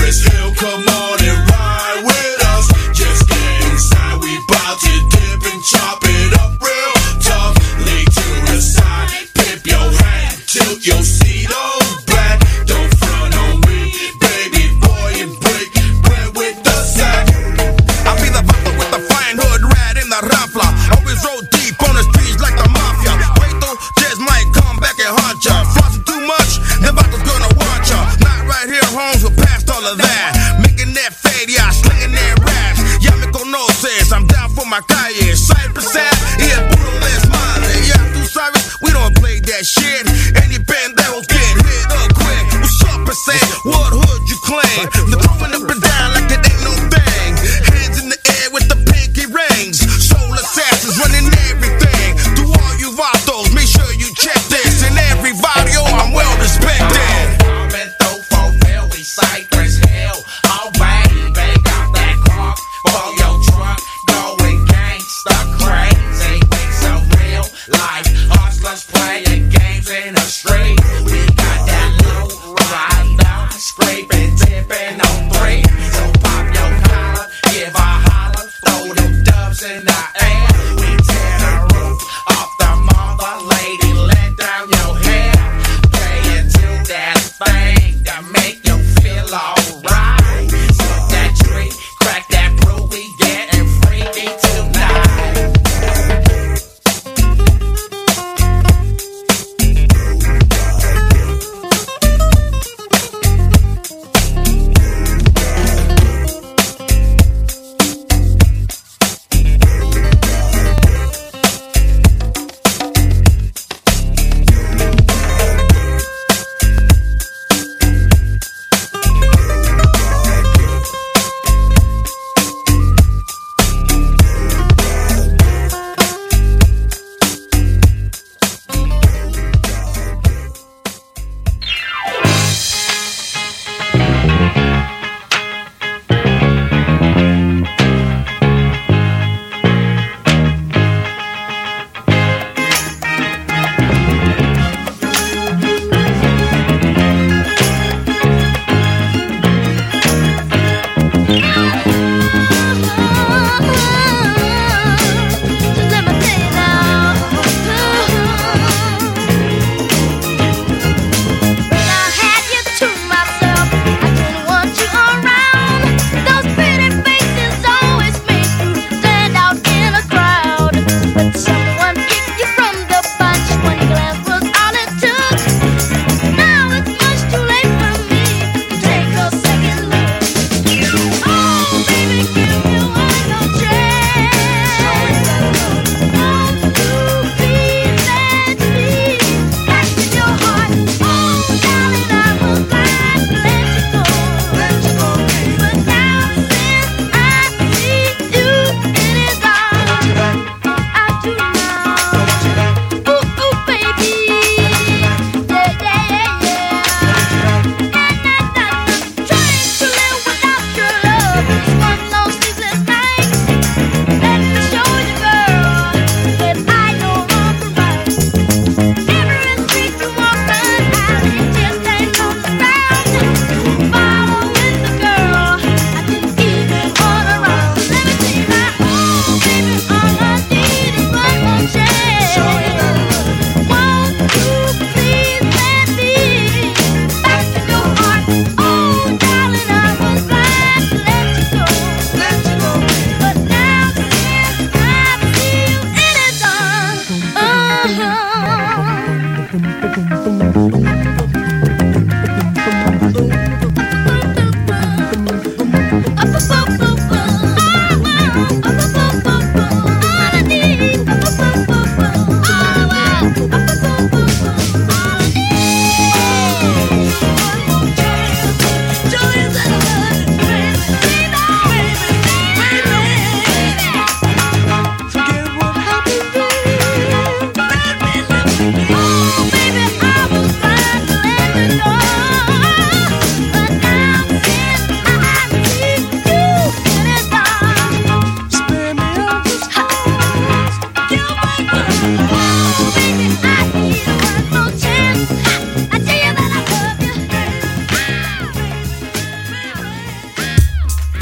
Cypress Hill, come on and ride with us. Just get inside, we bout to dip and chop it up real tough. Lay to the side, pip your hat, tilt your seat on back. Don't front on me, baby boy, and break bread with the sack. I'll be the butler with the flying hood rat in the raffla. Always roll deep on the streets like the mafia. Wait though, just might come back and haunt ya. Flossing too much, the bottle's gonna watch ya. Not right here, Holmes, we're past all of that. Making that fade, yeah, slinging that raps. Ya me conoces, I'm down for my calle. Cypress Ave, yeah, puro desmadre. Yeah, tú sabes, we don't play that shit. Any pendejos get hit up quick. What's up, percent? What hood you claim? The throwing up and down like it ain't no thing. Hands in the air with the pinky rings. Soul assassins running everything. To all you vatos, make sure you check this. In every barrio, I'm well respected. Coming through for real, we Cypress Hill. Alright, back out that car for your trunk. Going gangsta crazy. We some real life hustlers playing games in the street. We got that low rider, scraping, tipping on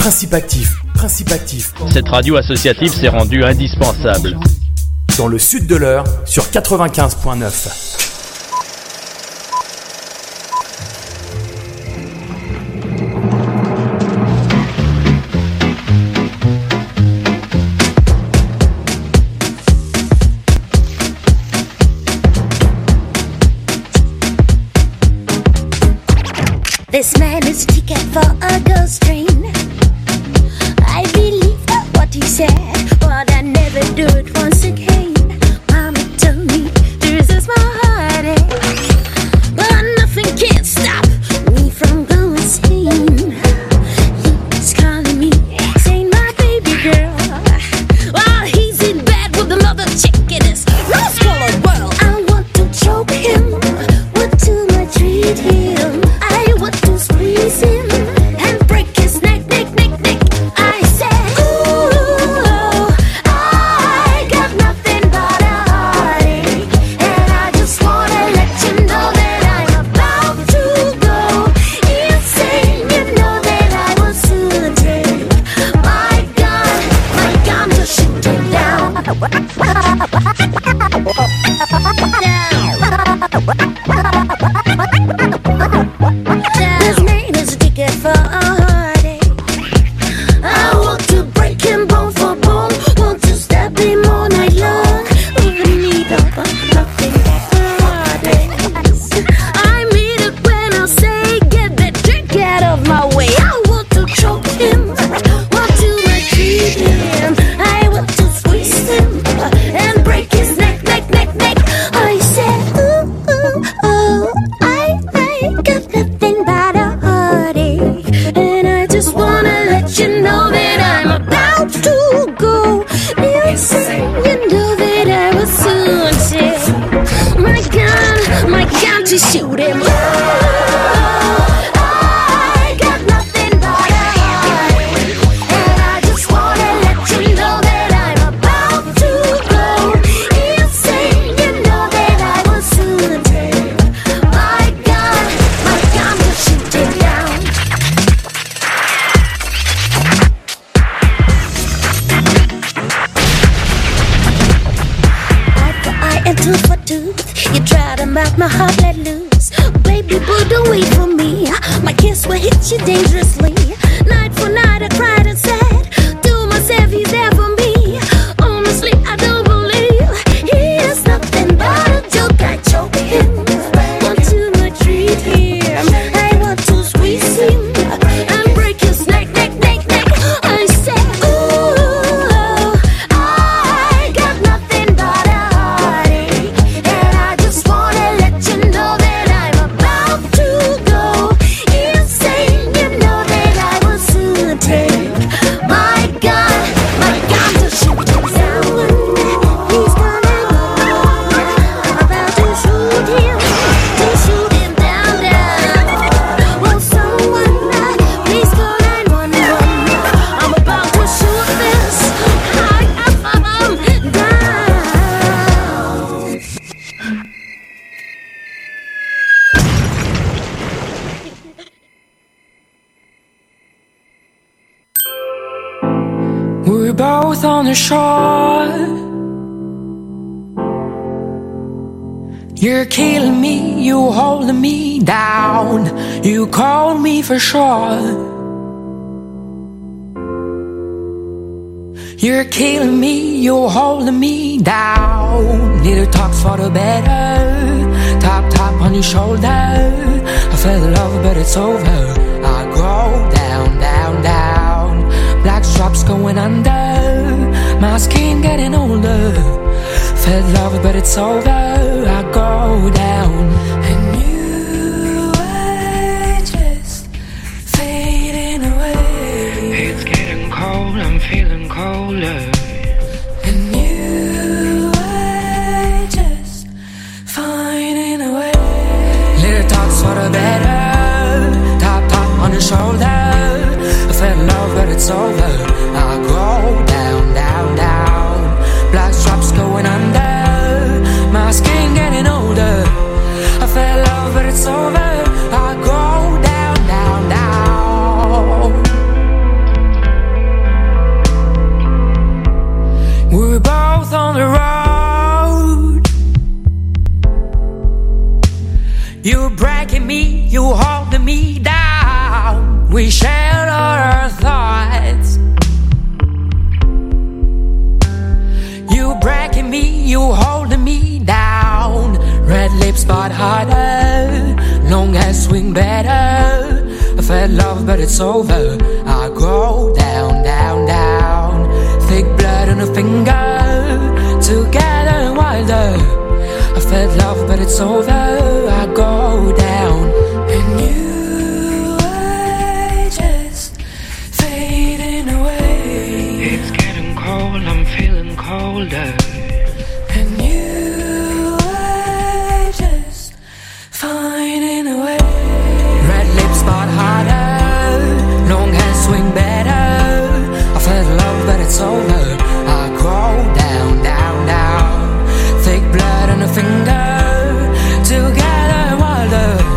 Principe actif, principe actif. Cette radio associative s'est rendue indispensable. Dans le sud de l'Eure, sur 95.9. This man is a ticket for a ghost train. I believe what he said, but I never do it once again. Mama told me this is my heartache, but nothing can stop me from going insane. He's calling me, saying my baby girl, while he's in bed with another chick in his rose-colored world. I want to choke him, what too much treat him. I want to squeeze him and break his neck, neck, neck, neck. I said, ooh, I got nothing but a heartache, and I just wanna let you know that I'm about to go insane. You know that I will soon take my gun to shoot him down. This man is a ticket for a heartache. I want to break him bone for bone, want to stab him all night long. Even need nothing but heartaches. I mean it when I say get that drink out of my way. I want to choke him, want to maltreat him. I want to squeeze him and break his neck, neck, neck, neck. I said, ooh, ooh, oh, I got nothing but a heartache, and I just wanna let you know that I'm about to go insane. You know that I will soon take my gun to shoot him. I got nothing but a heartache, and I just wanna let you know that I'm about to go insane. You know that I will soon take my gun to shoot him down. Eye for eye and tooth for tooth, you try to make my heart let loose. Baby boo, don't wait for me, my kiss will hit you dangerously. Night for night I cried and said to myself, he's there for me. Honestly, I don't believe he is nothing but a joke. I choke him, want to maltreat him. I want to squeeze him and break his neck, neck, neck, neck. I said, ooh, I got nothing but a heartache, and I just wanna let you know that I'm about to go insane. You know that I will soon take my gun to shoot him down. He's gonna go, I'm about to shoot him down, down. Will someone please call 911? I'm about to shoot this down. We're both on the shore. You're killing me, you holding me down. You called me for sure. You're killing me, you're holding me down. Little talks for the better. Tap, tap on your shoulder. I fell in love, but it's over. I go down, down, down. Black straps going under. My skin getting older. Fell in love, but it's over. I go down. And you were just fading away. It's getting cold, I'm feeling colder. And you were just finding a way. Little talks for the better. Tap, tap on the shoulder. I fell in love, but it's over. I go down, down, down. Black straps going under. My skin getting older. I fell in love, but it's over. I go down, down, down. me down. We shared our thoughts. You breaking me, you holding me down. Red lips but harder, long hair swing better. I felt love but it's over. I go down, down, down. Thick blood on a finger, together and wilder. I felt love but it's over. I go down. And you are just fading away. It's getting cold, I'm feeling colder. And you are just finding a way. Red lips but harder, long hair swing better. I felt love but it's over. I go down, down, down. Thick blood on a finger, together wilder.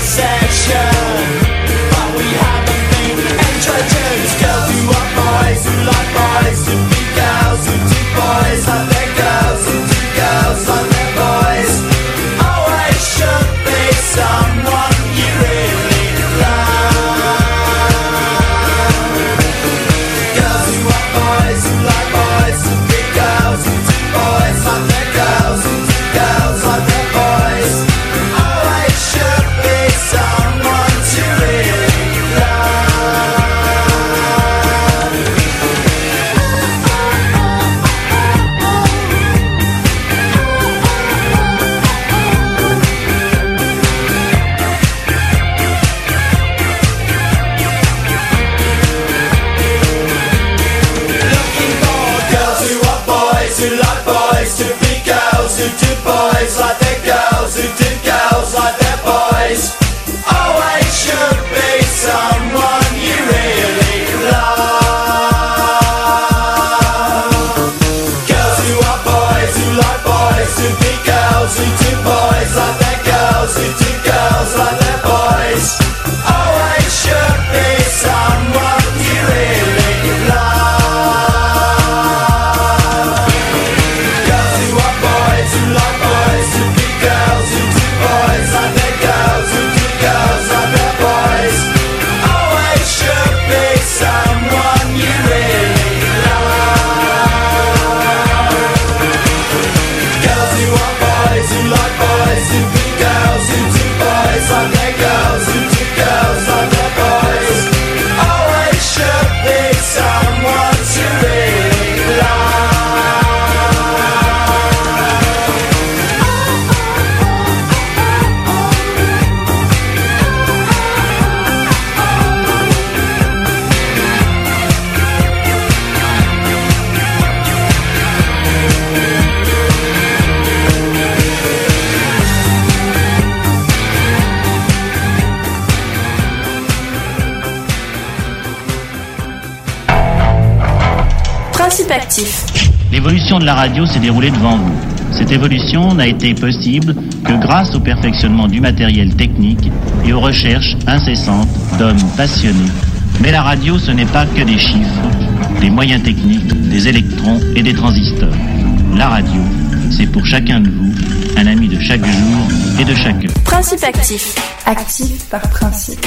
L'évolution de la radio s'est déroulée devant vous. Cette évolution n'a été possible que grâce au perfectionnement du matériel technique et aux recherches incessantes d'hommes passionnés. Mais la radio, ce n'est pas que des chiffres, des moyens techniques, des électrons et des transistors. La radio, c'est pour chacun de vous un ami de chaque jour et de chaque heure. Principe actif. Actif par principe.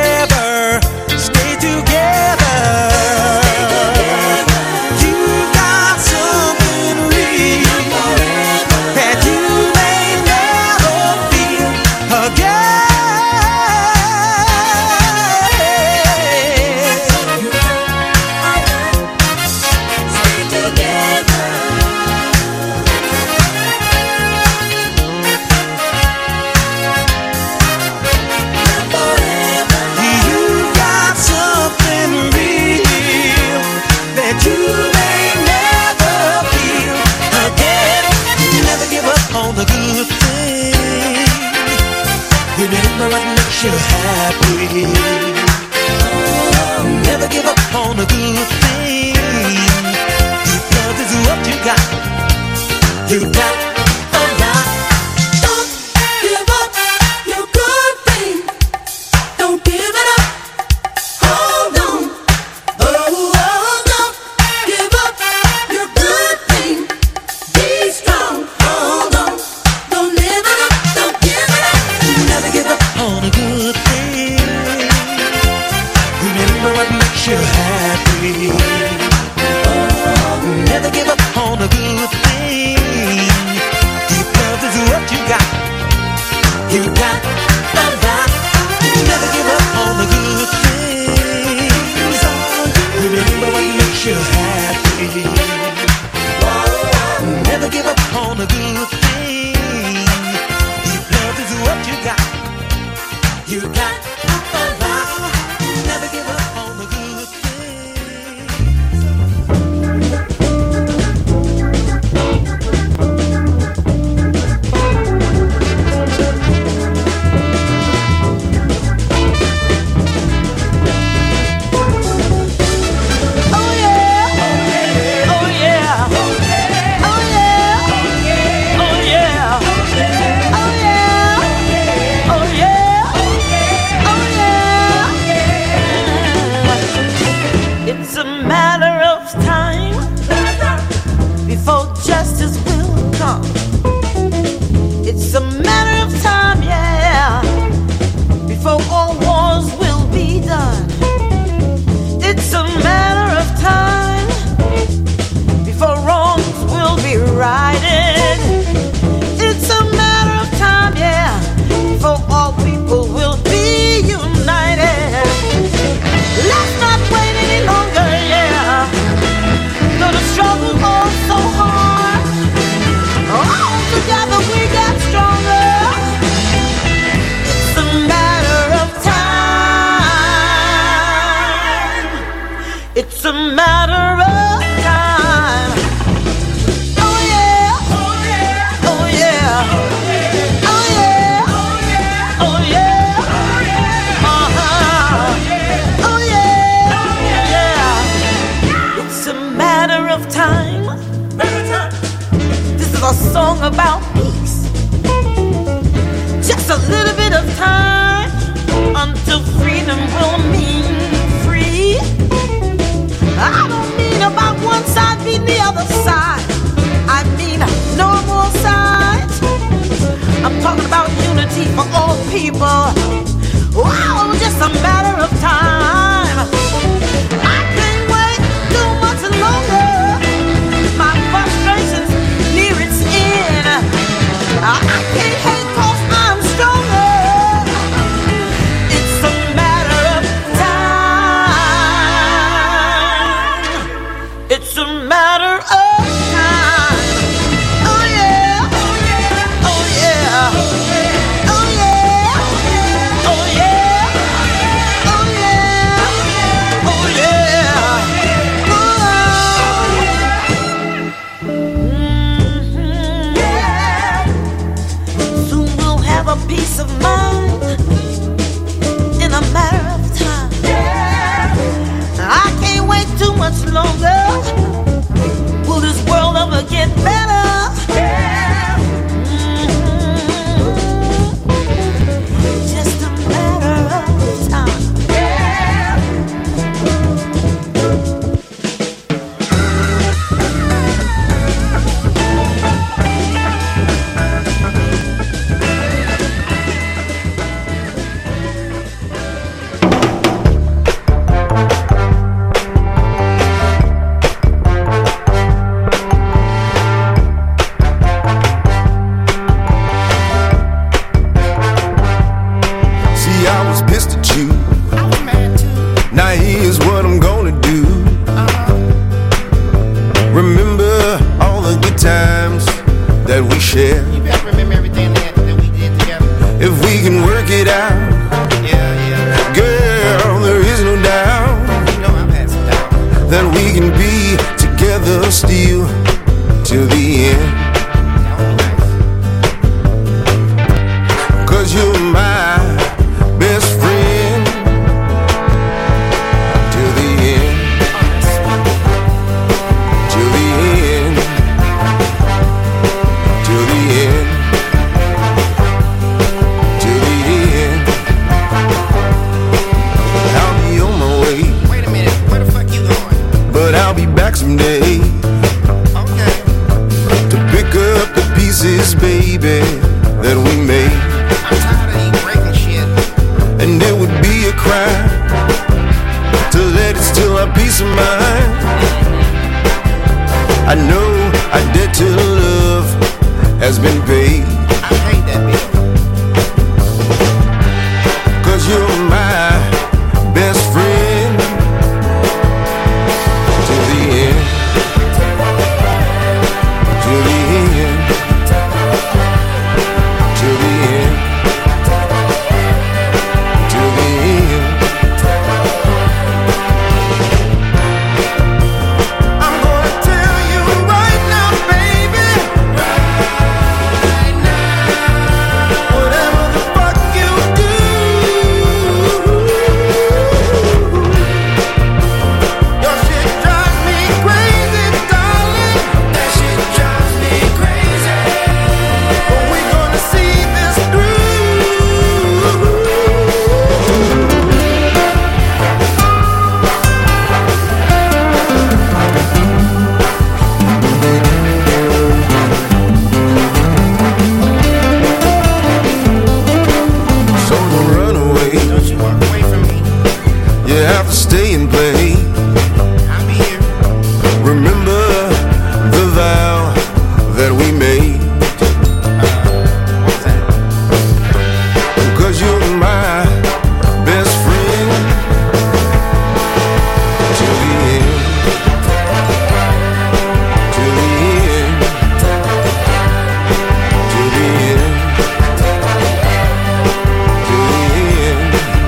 Together. You got makes you happy. Never give up on a good thing. If love is what you got, you got a lot. Don't give up your good thing. Don't give it up. Hold on. Oh, don't give up your good thing. Be strong. Hold on. Don't live it up. Don't give it up. Never give up on a good thing. Remember what makes you happy. Never give up on a good thing. If love is what you got, you got a lot. Never give up on a good thing. Remember what makes you happy. Never give up on a good thing. If love is what you got, you got a lot. Never give up on a good thing. Oh yeah. Oh yeah. Oh yeah. Oh yeah. Oh yeah. Oh yeah. Oh yeah. It's a matter of time before justice will come. It's a matter of time, yeah, before all wars will be done. It's a matter of time before wrongs will be righted. It's a matter of time, yeah, before all people will be united. Let's not wait any longer, yeah. Though the struggle goes so hard, all together we get stronger. It's a matter of time. It's a matter of time. Oh yeah. Oh yeah. Oh yeah. Oh yeah. Oh yeah. Uh-huh. Oh yeah. Yeah. It's a matter of time. This is a song about peace. Just a little bit of time until freedom will mean free. I don't mean about one side being the other side. I mean no more sides. I'm talking about unity for all people. Wow, just a matter of time. I can't wait too much longer. My frustration's near its end. I can't hate 'cause I'm stronger. It's a matter of time. It's a matter of time. Oh yeah. Oh yeah. Oh yeah. Oh yeah. Oh yeah. Oh yeah. Yeah. Soon we'll have a peace of mind in a matter of time. I can't wait too much longer. Will this world ever get better? Just a matter of time. baby, that we made. I'm tired of you breaking shit. And it would be a crime to let it steal our peace of mind. I know our debt to love has been paid. I hate that bill. 'Cause you're my best friend to the end. To the end. To the end. To the end. I'm gonna tell you right now, baby. Right now. Whatever the fuck you do, your shit drives me crazy, darling. That shit drives me crazy. But we're gonna see this through. So don't run away. Don't you walk away from me. You have to stay and play. I'll be here. Remember the vow that we made. What's that? 'Cause you're my best friend to the end. To the end. To the end. To the end.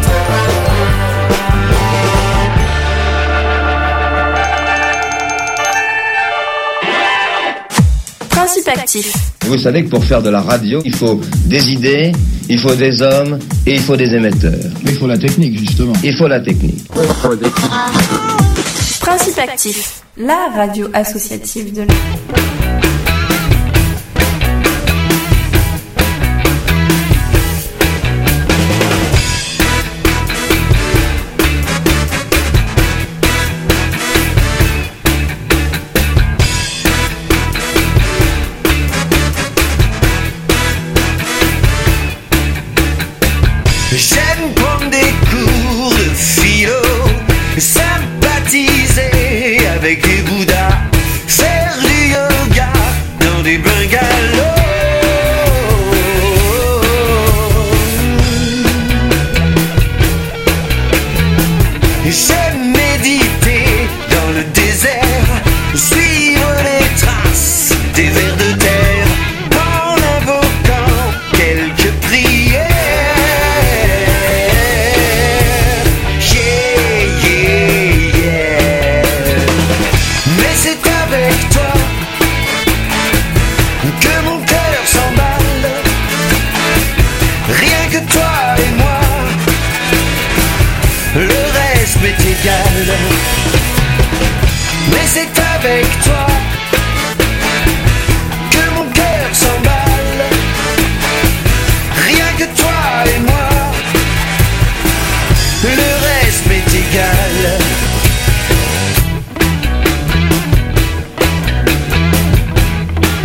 Principe actif. Vous savez que pour faire de la radio, il faut des idées, il faut des hommes et il faut des émetteurs. Mais il faut la technique, justement. Il faut la technique. Principe actif. La radio associative de l'Est.